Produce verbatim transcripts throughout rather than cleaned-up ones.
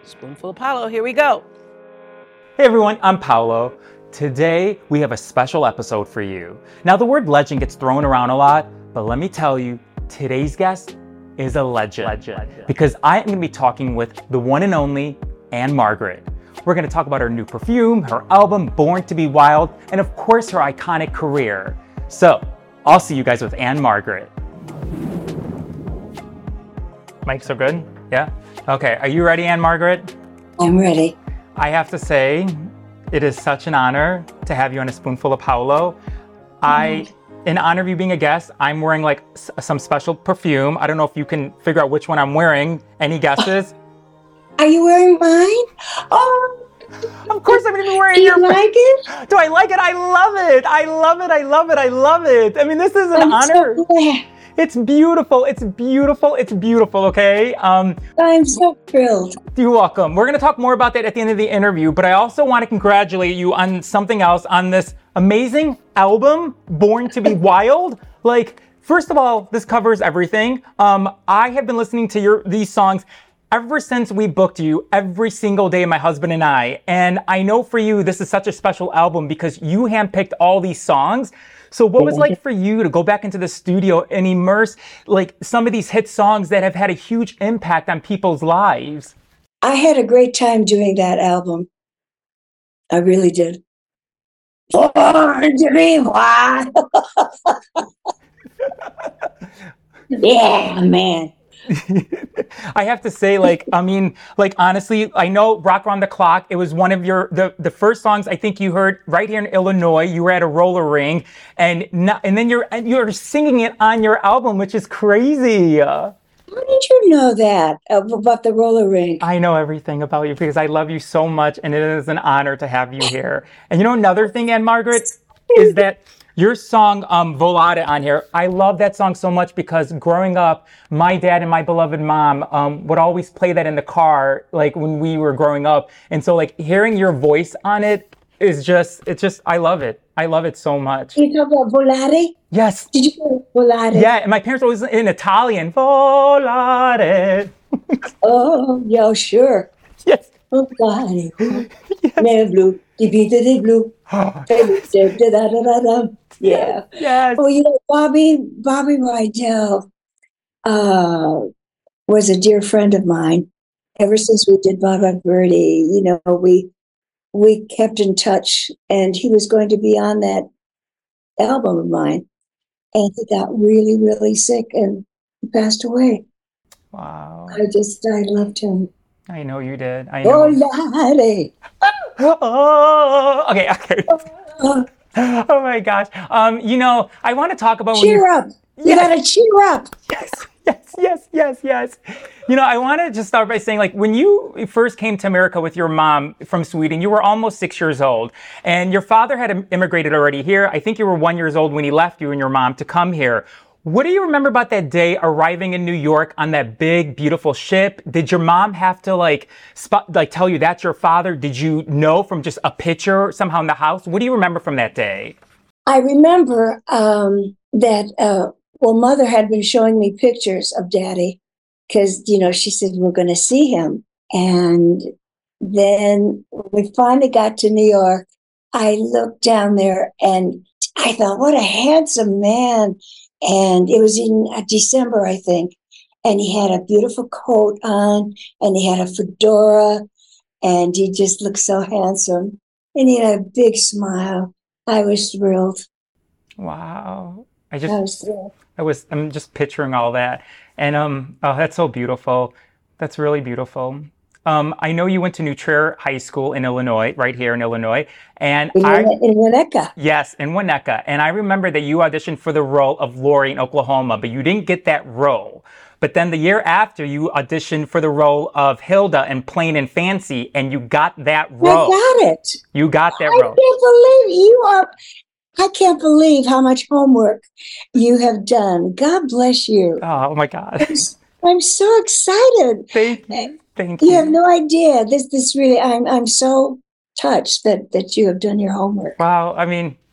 Spoonful of Paolo, here we go. Hey everyone, I'm Paolo. Today we have a special episode for you. Now the word legend gets thrown around a lot, but let me tell you, today's guest is a legend. legend. Because I am going to be talking with the one and only Ann-Margret. We're going to talk about her new perfume, her album, Born to be Wild, and of course her iconic career. So, I'll see you guys with Ann-Margret. Mics are good? Yeah? Okay, are you ready, Ann-Margret? I'm ready. I have to say, it is such an honor to have you on A Spoonful of Paolo. I, in honor of you being a guest, I'm wearing like s- some special perfume. I don't know if you can figure out which one I'm wearing. Any guesses? Are you wearing mine? Oh, Of course I'm going to be wearing do you your... like it? Do I like it? I love it. I love it. I love it. I love it. I mean, this is an I'm honor. so glad. It's beautiful. It's beautiful. It's beautiful. Okay. Um, I'm so thrilled. You're welcome. We're going to talk more about that at the end of the interview, but I also want to congratulate you on something else, on this amazing album, Born to be Wild. Like, first of all, this covers everything. Um, I have been listening to your these songs ever since we booked you every single day, my husband and I. And I know for you, this is such a special album because you handpicked all these songs. So what was it like for you to go back into the studio and immerse like some of these hit songs that have had a huge impact on people's lives? I had a great time doing that album. I really did. Born to be wild. Yeah, man. I have to say, like, I mean, like, honestly, I know Rock Around the Clock, it was one of your, the, the first songs I think you heard right here in Illinois. You were at a roller ring and not, and then you're, and you're singing it on your album, which is crazy. How did you know that about the roller rink? I know everything about you because I love you so much and it is an honor to have you here. And you know, another thing, Ann-Margret, is that your song, um, Volare on here, I love that song so much because growing up, my dad and my beloved mom um, would always play that in the car, like when we were growing up. And so like hearing your voice on it is just, it's just, I love it. I love it so much. You talk about Volare? Yes. Did you know Volare? Yeah, and my parents were always in Italian. Volare. Oh, yeah, sure. Yes. Volare. Nel blu, di vita di blu. Yeah. Yes. Oh, you know, Bobby, Bobby Rydell uh, was a dear friend of mine. Ever since we did Baba Birdie, you know, we we kept in touch, and he was going to be on that album of mine, and he got really, really sick, and he passed away. Wow. I just, I loved him. I know you did. I know. Volare. Oh, okay, okay. Oh, Oh my gosh. Um, you know, I want to talk about when cheer you, up. You Yes. gotta cheer up. yes, yes, yes, yes, yes. You know, I want to just start by saying, like, when you first came to America with your mom from Sweden, you were almost six years old, and your father had im- immigrated already here. I think you were one years old when he left you and your mom to come here. What do you remember about that day arriving in New York on that big, beautiful ship? Did your mom have to like, spot, like tell you that's your father? Did you know from just a picture somehow in the house? What do you remember from that day? I remember um, that, uh, well, Mother had been showing me pictures of Daddy because, you know, she said, we're going to see him. And then when we finally got to New York, I looked down there and I thought, what a handsome man. And it was in uh, December, I think. And he had a beautiful coat on and he had a fedora and he just looked so handsome. And he had a big smile. I was thrilled. Wow. I I just, was thrilled. I was, I'm just picturing all that. And, um, oh, that's so beautiful. That's really beautiful. Um, I know you went to New Trier High School in Illinois, right here in Illinois. And In, I, Win- in Winnetka. yes, in Winnetka. And I remember that you auditioned for the role of Lori in Oklahoma, but you didn't get that role. But then the year after, you auditioned for the role of Hilda in Plain and Fancy, and you got that I role. got it. You got that I role. can't believe you are. I can't believe how much homework you have done. God bless you. Oh my God. I'm, s- I'm so excited. Thank you. Thank You you. have no idea. This, this really. I'm, I'm so touched that that you have done your homework. Wow. I mean,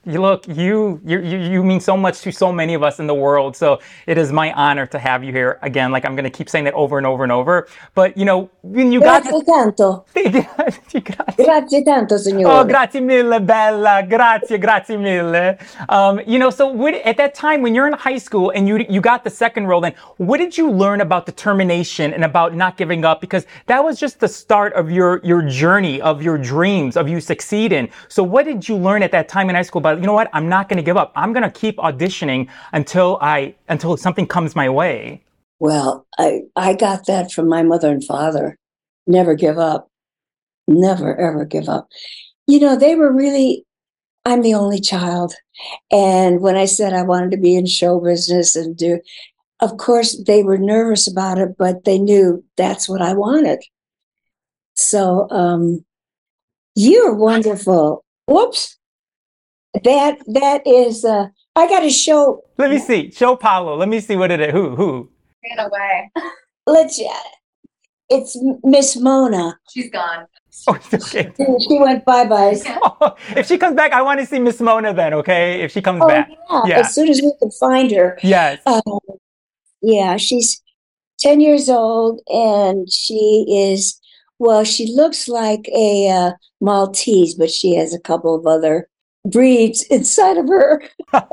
you look, you, you, you you mean so much to so many of us in the world. So it is my honor to have you here again. Like I'm going to keep saying that over and over and over. But you know, when you Grazie got tanto. Grazie. Grazie tanto, signore. Oh, grazie mille, bella. Grazie, grazie mille. Um, you know, so what, at that time when you're in high school and you you got the second role, then what did you learn about determination and about not giving up? Because that was just the start of your your journey, of your dreams, of you succeeding. So what did you learn at that time in high school about, you know what, I'm not going to give up. I'm going to keep auditioning until I until something comes my way. Well, I I got that from my mother and father. Never give up. Never, ever give up. You know, they were really, I'm the only child. And when I said I wanted to be in show business and do, of course, they were nervous about it, but they knew that's what I wanted. So, um, you're wonderful. Whoops. That, that is, uh, I got to show. Let me see. Show Paolo. Let me see what it is. Who, who? Ran away. Let's, it's Miss Mona. She's gone. Oh, okay. She went bye-bye. Oh, if she comes back, I want to see Miss Mona then, okay? If she comes Oh, back. yeah. Yeah. As soon as we can find her. Yes. Um, yeah, she's ten years old and she is, well, she looks like a uh, Maltese, but she has a couple of other breeds inside of her.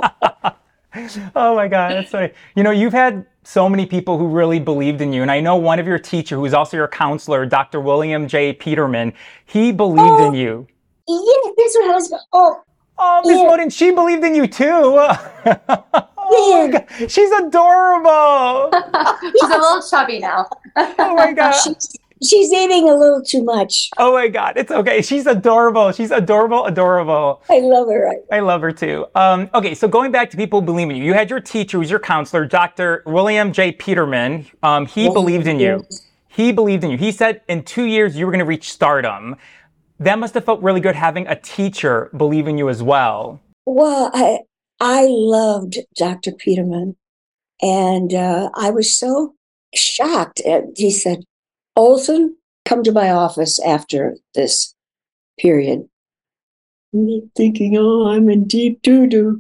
Oh my God, that's funny. You know, you've had so many people who really believed in you. And I know one of your teacher, who was also your counselor, Doctor William J. Peterman, he believed Oh, in you. yeah, that's what I was, oh, Oh, Miss yeah, Moden, she believed in you too. Oh my yeah. God, she's adorable. She's a little chubby now. Oh my God. She's, she's eating a little too much. Oh my God, it's okay. She's adorable. She's adorable, adorable. I love her. I love her too. Um, okay, so going back to people believing in you, you had your teacher, who was your counselor, Doctor William J. Peterman. Um, he believed in you. He believed in you. He said in two years you were going to reach stardom. That must have felt really good having a teacher believe in you as well. Well, I I loved Doctor Peterman, and uh, I was so shocked. And he said, "Olson, come to my office after this period." Me thinking, "Oh, I'm in deep doo doo."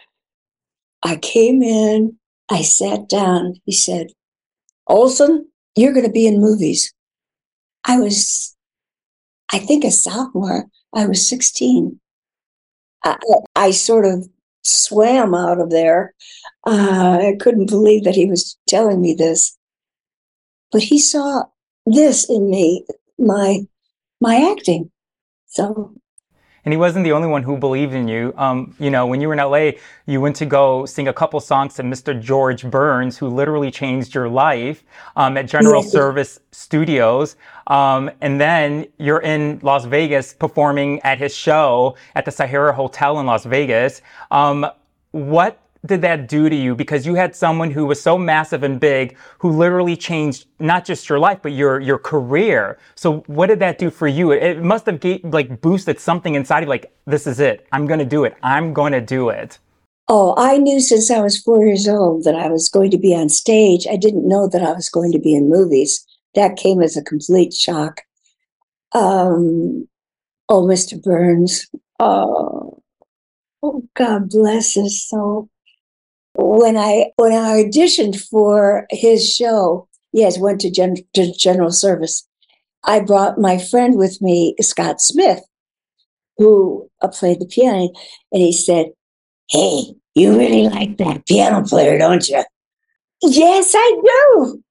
I came in. I sat down. He said, "Olson, you're going to be in movies." I was, I think, a sophomore. I was sixteen. I, I sort of swam out of there. Uh, I couldn't believe that he was telling me this, but he saw this in me, my my acting. So, And he wasn't the only one who believed in you. Um, you know, when you were in L A, you went to go sing a couple songs to Mister George Burns, who literally changed your life um, at General yeah, Service Studios. Um, and then you're in Las Vegas performing at his show at the Sahara Hotel in Las Vegas. Um, what did that do to you? Because you had someone who was so massive and big who literally changed not just your life, but your your career. So what did that do for you? It, it must have gave, like boosted something inside of you, like, this is it. I'm going to do it. I'm going to do it. oh, I knew since I was four years old that I was going to be on stage. I didn't know that I was going to be in movies. That came as a complete shock. Um, oh, Mister Burns. Oh, oh, God bless his soul. When I when I auditioned for his show, yes, went to, gen, to General Service. I brought my friend with me, Scott Smith, who uh, played the piano, and he said, "Hey, you really like that piano player, don't you?" "Yes, I do."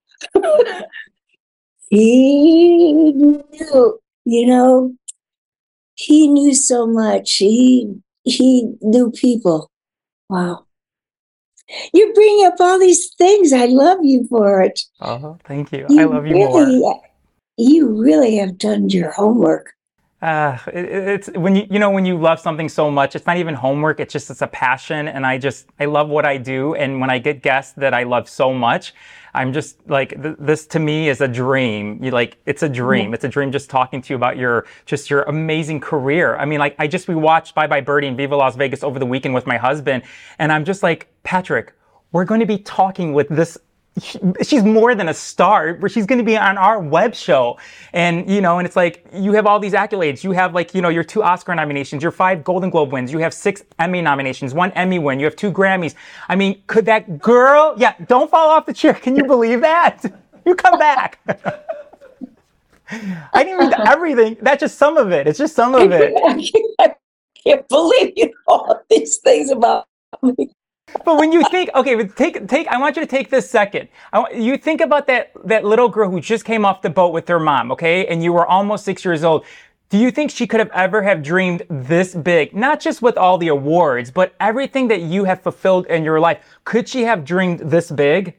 He knew, you know, he knew so much. He he knew people. Wow. You bring up all these things. I love you for it. Oh, thank you. I You love you really, more. you really have done your homework. Uh, it, it's when you, you know, when you love something so much, it's not even homework. It's just, it's a passion. And I just, I love what I do. And when I get guests that I love so much, I'm just like, th- this to me is a dream. You like, it's a dream. Yeah. It's a dream just talking to you about your, just your amazing career. I mean, like, I just, we watched Bye Bye Birdie and Viva Las Vegas over the weekend with my husband. And I'm just like, Patrick, we're going to be talking with this she, she's more than a star. She's going to be on our web show. And, you know, and it's like, you have all these accolades. You have like, you know, your two Oscar nominations, your five Golden Globe wins. You have six Emmy nominations, one Emmy win. You have two Grammys. I mean, could that girl, yeah, don't fall off the chair. Can you believe that? You come back. I didn't read everything. That's just some of it. It's just some of it. I can't believe you know all these things about me. But when you think, okay, but take, take, I want you to take this second. I want, you think about that, that little girl who just came off the boat with her mom, okay? And you were almost six years old. Do you think she could have ever have dreamed this big? Not just with all the awards, but everything that you have fulfilled in your life. Could she have dreamed this big?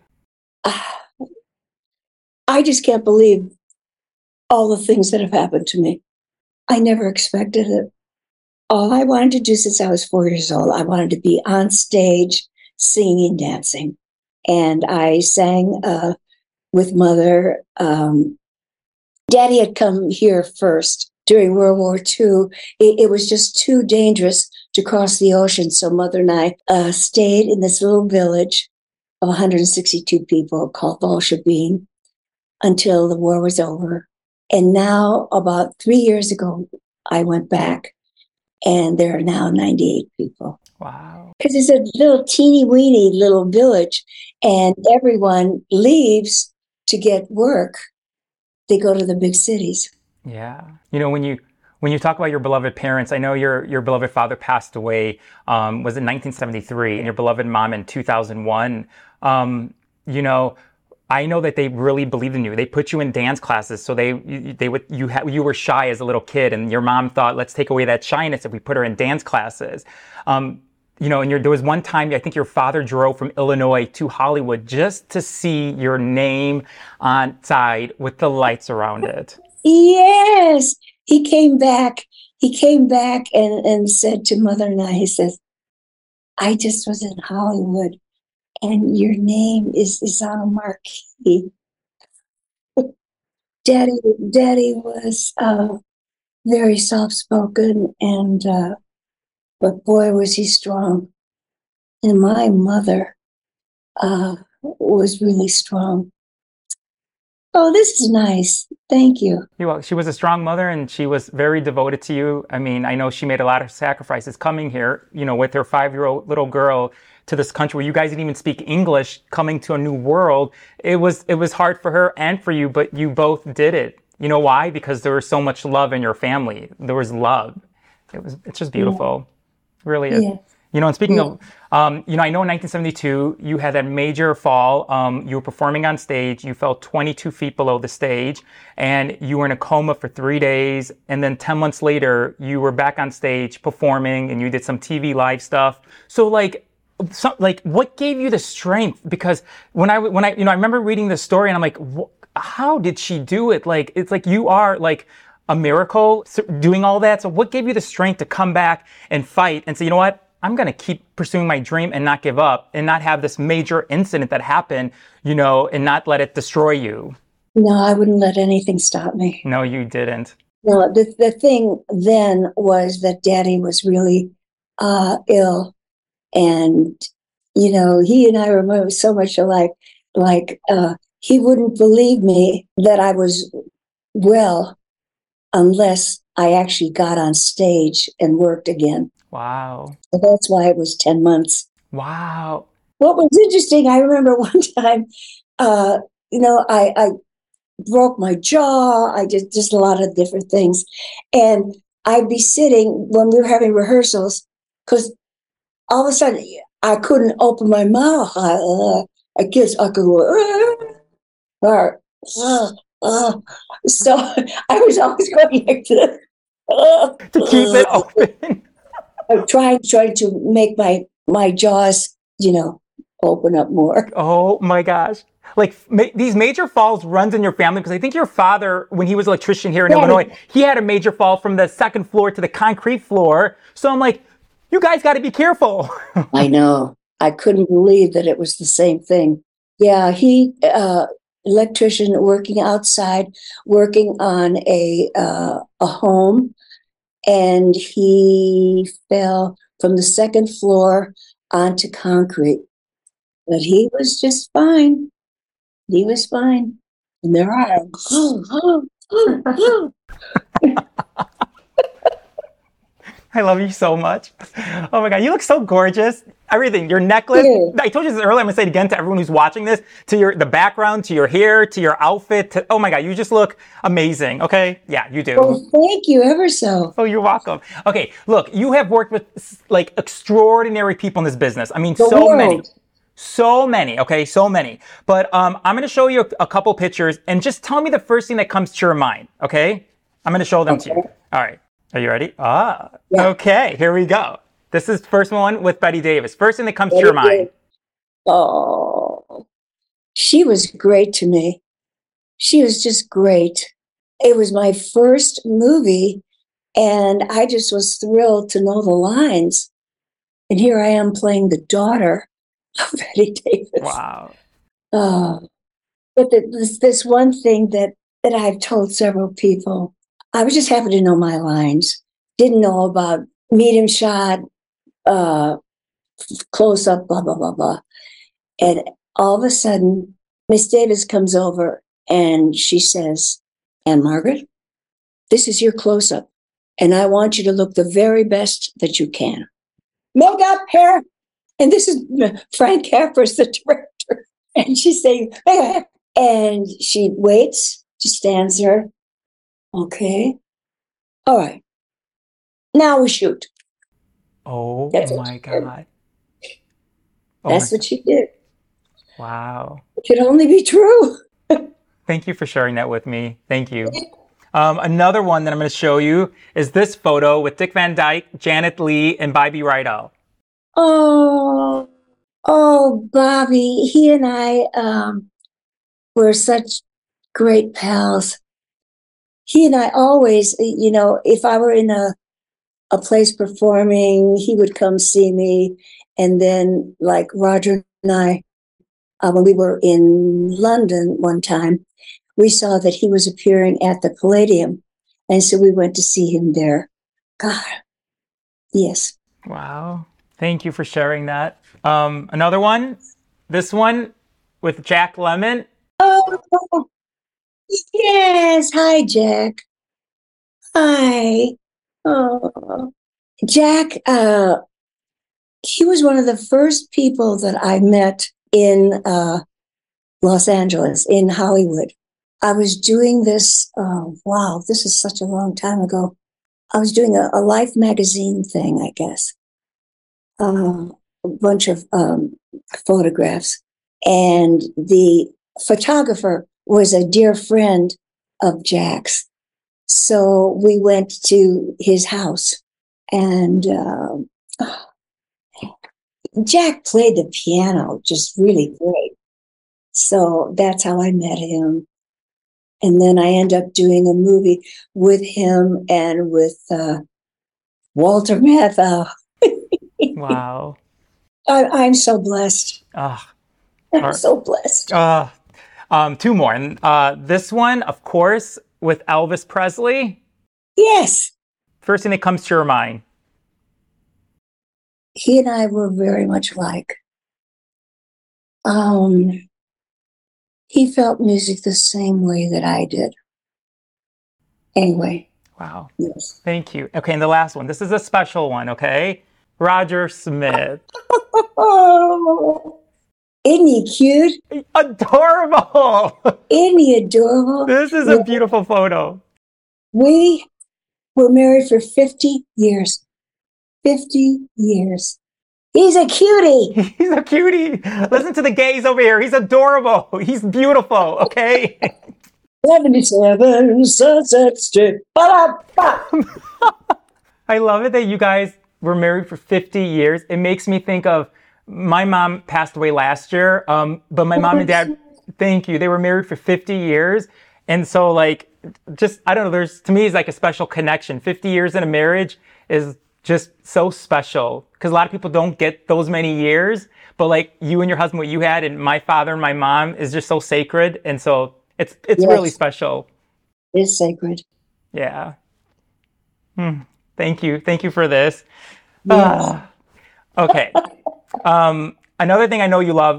I just can't believe all the things that have happened to me. I never expected it. All I wanted to do since I was four years old, I wanted to be on stage singing, dancing. And I sang uh, with Mother. Um, Daddy had come here first during World War Two. It, it was just too dangerous to cross the ocean. So Mother and I uh, stayed in this little village of one hundred sixty-two people called Volshabin until the war was over. And now, about three years ago, I went back, and there are now ninety-eight people. Wow. Because it's a little teeny weeny little village, and everyone leaves to get work. They go to the big cities. Yeah. You know, when you when you talk about your beloved parents, I know your your beloved father passed away, um, was in nineteen seventy-three, and your beloved mom in two thousand one. Um, you know, I know that they really believed in you. They put you in dance classes, so they they would you ha, you were shy as a little kid, and your mom thought, let's take away that shyness if we put her in dance classes. Um, you know, and there was one time I think your father drove from Illinois to Hollywood just to see your name on side with the lights around it. Yes, he came back. He came back and, and said to Mother and I, he says, I just was in Hollywood and your name is, is on a marquee. Daddy, Daddy was uh, very soft-spoken, and uh, but boy, was he strong. And my mother uh, was really strong. Oh, this is nice. Thank you. Well, she was a strong mother, and she was very devoted to you. I mean, I know she made a lot of sacrifices coming here, you know, with her five-year-old little girl to this country where you guys didn't even speak English, coming to a new world. It was it was hard for her and for you, but you both did it. You know why? Because there was so much love in your family. There was love. It was it's just beautiful. It really is. Yeah. You know, and speaking Yeah. of, um, you know, I know in nineteen seventy-two, you had that major fall. Um, you were performing on stage. You fell twenty-two feet below the stage, and you were in a coma for three days. And then ten months later, you were back on stage performing, and you did some T V live stuff. So, like, so, like, what gave you the strength? Because when I, when I, you know, I remember reading the story, and I'm like, how did she do it? Like, it's like you are like a miracle doing all that. So, what gave you the strength to come back and fight and say, you know what? I'm going to keep pursuing my dream and not give up and not have this major incident that happened, you know, and not let it destroy you. No, I wouldn't let anything stop me. No, you didn't. No, the, the thing then was that Daddy was really uh, ill. And, you know, he and I were so much alike. Like, uh, he wouldn't believe me that I was well unless I actually got on stage and worked again. Wow. So that's why it was ten months. Wow. What was interesting, I remember one time, uh, you know, I, I broke my jaw. I did just a lot of different things. And I'd be sitting when we were having rehearsals, because all of a sudden I couldn't open my mouth. I, uh, I guess I could go, uh, or, uh, uh. So I was always going like this. Uh, To keep it open. I'm trying, trying to make my, my jaws, you know, open up more. Oh my gosh. Like ma- these major falls runs in your family, because I think your father, when he was an electrician here in Yeah. Illinois, he had a major fall from the second floor to the concrete floor. So I'm like, you guys got to be careful. I know. I couldn't believe that it was the same thing. Yeah, he, uh, electrician working outside, working on a uh, a home, and he fell from the second floor onto concrete. But he was just fine. He was fine. And there I am. I love you so much. Oh my God, you look so gorgeous. Everything, your necklace. Yeah. I told you this earlier, I'm gonna say it again to everyone who's watching this, to your the background, to your hair, to your outfit, to, oh my God, you just look amazing, okay? Yeah, you do. Oh, thank you ever so. Oh, you're welcome. Okay, look, you have worked with like extraordinary people in this business. I mean, The so world. many. So many, okay, so many. But um, I'm gonna show you a, a couple pictures and just tell me the first thing that comes to your mind, okay? I'm gonna show them to you. Okay. All right, are you ready? Ah, Yeah. okay, here we go. This is the first one with Betty Davis. First thing that comes to your Betty mind. Oh, she was great to me. She was just great. It was my first movie, and I just was thrilled to know the lines. And here I am playing the daughter of Betty Davis. Wow. Oh, but the, this, this one thing that, that I've told several people, I was just happy to know my lines. Didn't know about medium shot, uh, close up, blah, blah, blah, blah. And all of a sudden, Miss Davis comes over and she says, "Anne Margaret, this is your close up. And I want you to look the very best that you can. Makeup, hair." And this is Frank Capras, the director. And she's saying, "Hey," and she waits, she stands there. Okay. All right. Now we shoot. Oh That's what my she did. God. Oh That's my- what she did. Wow. It could only be true. Thank you for sharing that with me. Thank you. Um, another one that I'm going to show you is this photo with Dick Van Dyke, Janet Leigh, and Bobby Rydell. Oh, oh, Bobby, he and I um, were such great pals. He and I always, you know, if I were in a a place performing, he would come see me. And then, like Roger and I, uh, when we were in London one time, we saw that he was appearing at the Palladium. And so we went to see him there. God, yes. Wow. Thank you for sharing that. Um, another one, this one with Jack Lemmon. Oh, yes. Hi, Jack. Hi. Oh, Jack, uh, he was one of the first people that I met in uh, Los Angeles, in Hollywood. I was doing this, oh, wow, this is such a long time ago. I was doing a, a Life magazine thing, I guess. Uh, a bunch of um, photographs. And the photographer was a dear friend of Jack's. So we went to his house, and uh, Jack played the piano just really great. So that's how I met him. And then I ended up doing a movie with him and with uh, Walter Matthau. Wow. I, I'm so blessed. Ah, I'm Are- so blessed. uh, um, two more. And uh, this one, of course, with Elvis Presley. Yes, First thing that comes to your mind. he and I were very much alike. Um, he felt music the same way that I did. Anyway, Wow. yes. Thank you. Okay, and the last one. This is a special one, okay? Roger Smith. Oh, isn't he cute? Adorable. Isn't he adorable? This is a beautiful photo. We were married for fifty years. fifty years. He's a cutie. He's a cutie. Listen to the gays over here. He's adorable. He's beautiful, okay? seventy-seven Sunset Street. Ba-da-ba. I love it that you guys were married for fifty years. It makes me think of my mom passed away last year, um, but my mom and dad, thank you. They were married for fifty years. And so like, just, I don't know, there's, to me, it's like a special connection. fifty years in a marriage is just so special because a lot of people don't get those many years, but like you and your husband, what you had, and my father and my mom is just so sacred. And so it's, it's Yes. really special. It's sacred. Yeah. Hmm. Thank you. Thank you for this. Yes. Ah. Okay. Um, another thing I know you love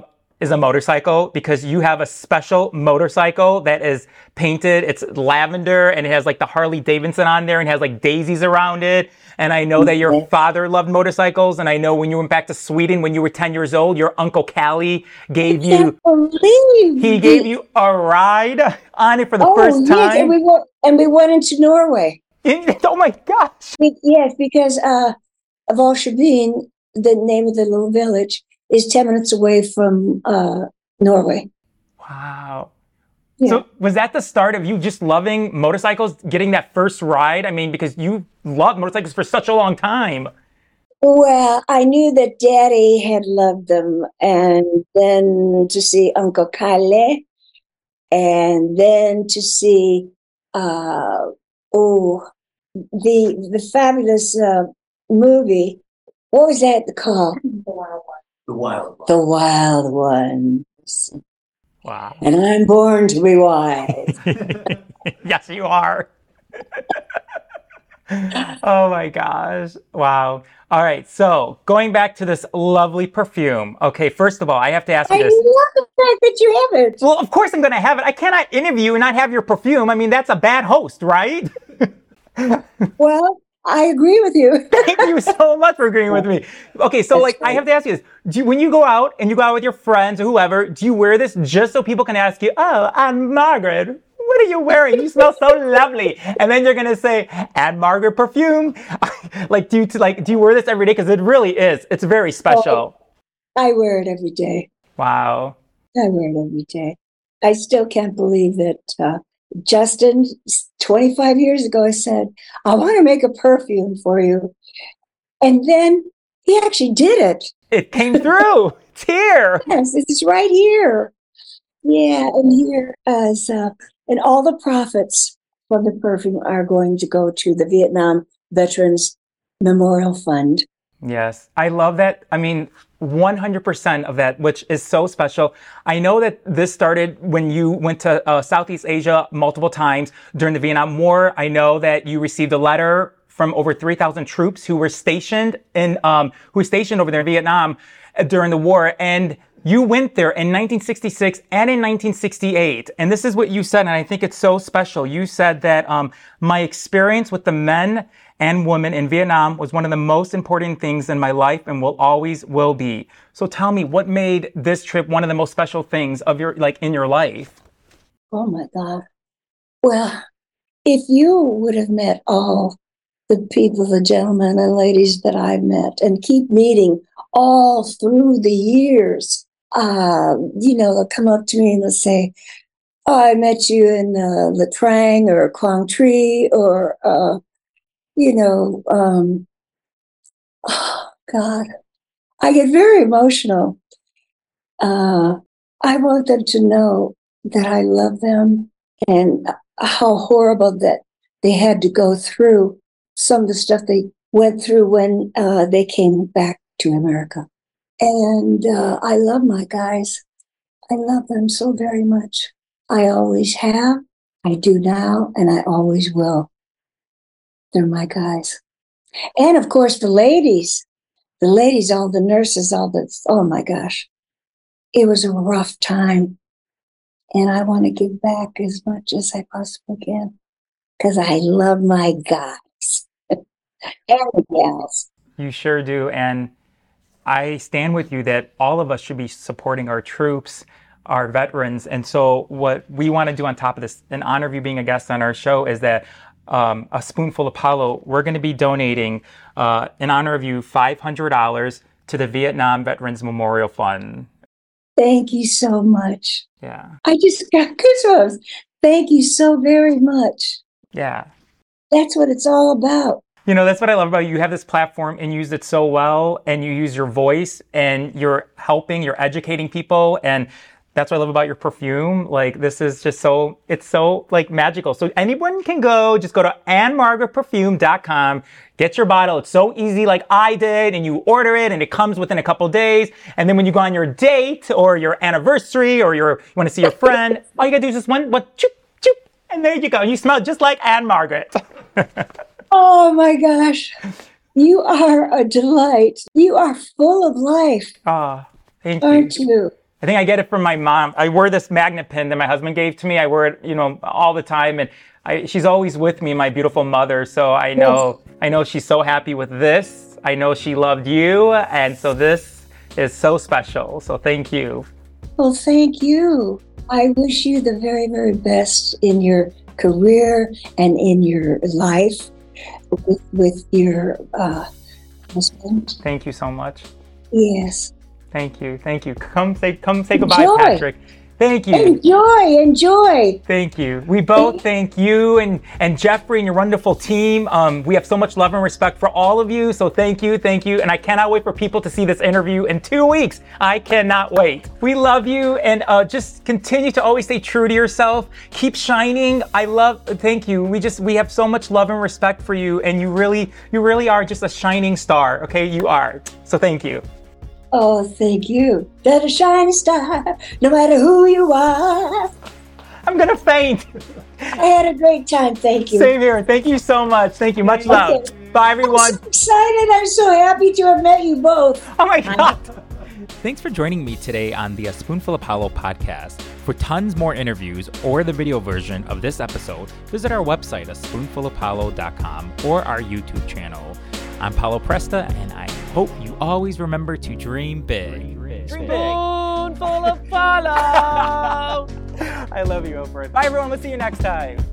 is a motorcycle because you have a special motorcycle that is painted. It's lavender and it has like the Harley Davidson on there and has like daisies around it. And I know that your father loved motorcycles. And I know when you went back to Sweden when you were ten years old, your Uncle Callie gave you, he gave you a ride on it for the oh, first time. Yes, and we went, and we went into Norway. Oh my gosh. Be- yes, because uh, Valsjöbyn, the name of the little village, is ten minutes away from uh, Norway. Wow. Yeah. So was that the start of you just loving motorcycles, getting that first ride? I mean, because you loved motorcycles for such a long time. Well, I knew that Daddy had loved them, and then to see Uncle Kalle, and then to see uh, oh the the fabulous uh, movie. What was that called? The Wild One. The Wild Ones. Wow. And I'm born to be wild. Yes, you are. Oh my gosh. Wow. All right. So going back to this lovely perfume. Okay. First of all, I have to ask you I this. love the fact that you have it. Well, of course I'm going to have it. I cannot interview you and not have your perfume. I mean, that's a bad host, right? Well, I agree with you. Thank you so much for agreeing with me. Okay, so That's like I great. have to ask you this. Do you, when you go out and you go out with your friends or whoever, do you wear this just so people can ask you, oh, Anne Margaret, what are you wearing? You smell so lovely. And then you're gonna say, Anne Margaret perfume. Like, do you like do you wear this every day? Because it really is. It's very special. I wear it every day. Wow. I wear it every day. I still can't believe that uh, Justin, twenty-five years ago, said, I want to make a perfume for you. And then he actually did it. It came through. It's here. Yes, it's right here. Yeah, and here as uh, and all the profits from the perfume are going to go to the Vietnam Veterans Memorial Fund. Yes, I love that. I mean, one hundred percent of that, which is so special. I know that this started when you went to uh, Southeast Asia multiple times during the Vietnam War. I know that you received a letter from over three thousand troops who were stationed in, um, who were stationed over there in Vietnam uh, during the war. And you went there in nineteen sixty-six and in nineteen sixty-eight. And this is what you said, and I think it's so special. You said that um, my experience with the men and women in Vietnam was one of the most important things in my life and will always will be. So tell me, what made this trip one of the most special things of your, like, in your life? Oh my God. Well, if you would have met all the people, the gentlemen and ladies that I've met and keep meeting all through the years, uh, you know, they'll come up to me and they'll say, oh, I met you in uh, Nha Trang or Quang Tri or, uh, you know, um, oh God, I get very emotional. Uh, I want them to know that I love them and how horrible that they had to go through some of the stuff they went through when uh, they came back to America. And uh, I love my guys. I love them so very much. I always have, I do now, and I always will. They're my guys. And of course, the ladies, the ladies, all the nurses, all the, oh my gosh. It was a rough time. And I want to give back as much as I possibly can because I love my guys and the gals. You sure do. And I stand with you that all of us should be supporting our troops, our veterans. And so what we want to do on top of this, in honor of you being a guest on our show, is that um, a Spoonful Apollo, we're going to be donating, uh, in honor of you, five hundred dollars to the Vietnam Veterans Memorial Fund. Thank you so much. Yeah. I just got goosebumps. Thank you so very much. Yeah. That's what it's all about. You know, that's what I love about you. You have this platform and use it so well, and you use your voice and you're helping, you're educating people. And that's what I love about your perfume. Like, this is just so, it's so like magical. So anyone can go, just go to anne margaret perfume dot com, get your bottle. It's so easy, like I did, and you order it and it comes within a couple days. And then when you go on your date or your anniversary or your, you want to see your friend, all you gotta do is just one, what, choop, choop, and there you go. You smell just like Anne Margaret. Oh my gosh. You are a delight. You are full of life, Ah, thank you. aren't you? I think I get it from my mom. I wear this magnet pin that my husband gave to me. I wear it, you know, all the time, and I, she's always with me, my beautiful mother. So I know, yes. I know she's so happy with this. I know she loved you, and so this is so special. So thank you. Well, thank you. I wish you the very, very best in your career and in your life with, with your uh, husband. Thank you so much. Yes. Thank you. Thank you. Come say, come say goodbye, Enjoy. Patrick. Thank you. Enjoy, enjoy. Thank you. We both thank you and, and Jeffrey and your wonderful team. Um, we have so much love and respect for all of you. So thank you, thank you. And I cannot wait for people to see this interview in two weeks. I cannot wait. We love you, and uh, just continue to always stay true to yourself. Keep shining. I love, thank you. We just, we have so much love and respect for you. And you really, you really are just a shining star. Okay, you are. So thank you. Oh, thank you. That a shining star, no matter who you are. I'm gonna faint. I had a great time. Thank you. Same here. Thank you so much. Thank you. Much love. Okay. Bye, everyone. I'm so excited. I'm so happy to have met you both. Oh my God. Thanks for joining me today on the A Spoonful of Paulo podcast. For tons more interviews or the video version of this episode, visit our website, a spoonful of paulo dot com, or our YouTube channel. I'm Paulo Presta, and I hope you always remember to dream big. Dream big. Spoonful of Paulo. I love you, Oprah. Bye, everyone. We'll see you next time.